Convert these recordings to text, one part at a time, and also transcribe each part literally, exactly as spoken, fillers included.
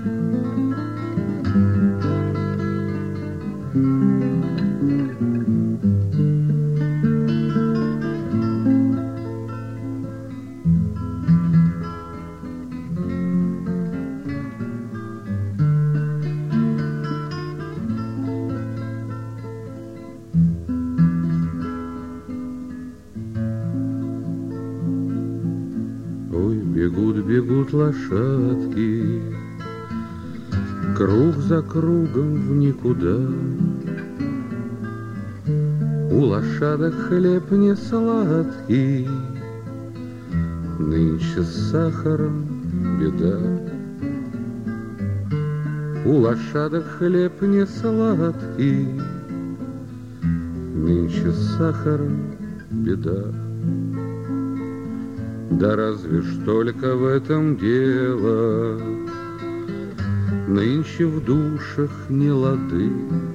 Бегут, бегут лошадки, круг за кругом в никуда. У лошадок хлеб не сладкий, нынче с сахаром беда. У лошадок хлеб не сладкий, нынче с сахаром беда. Да разве ж только в этом дело, нынче в душах не лады.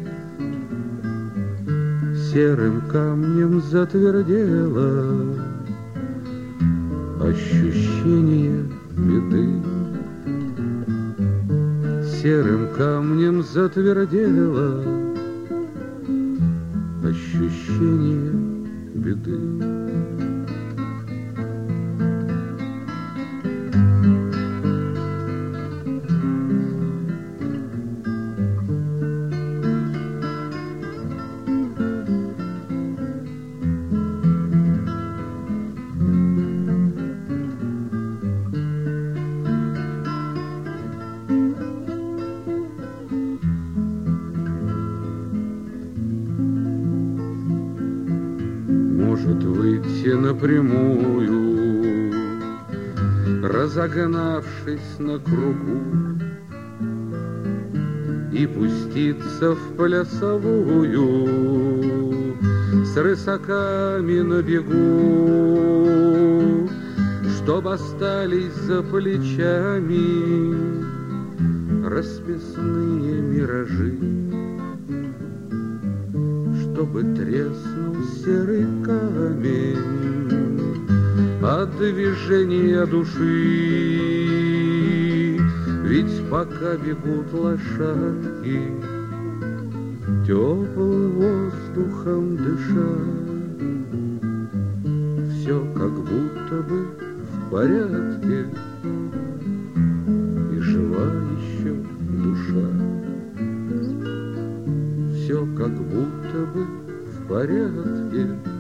Серым камнем затвердело ощущение беды. Серым камнем затвердело ощущение беды. Может выйти напрямую, разогнавшись на кругу, и пуститься в плясовую с рысаками на бегу, чтоб остались за плечами расписные миражи, чтобы треснул серый камень от движения души. Ведь пока бегут лошадки, теплым воздухом дыша, все как будто бы в порядке, и жива еще душа. Все как будто бы в порядке,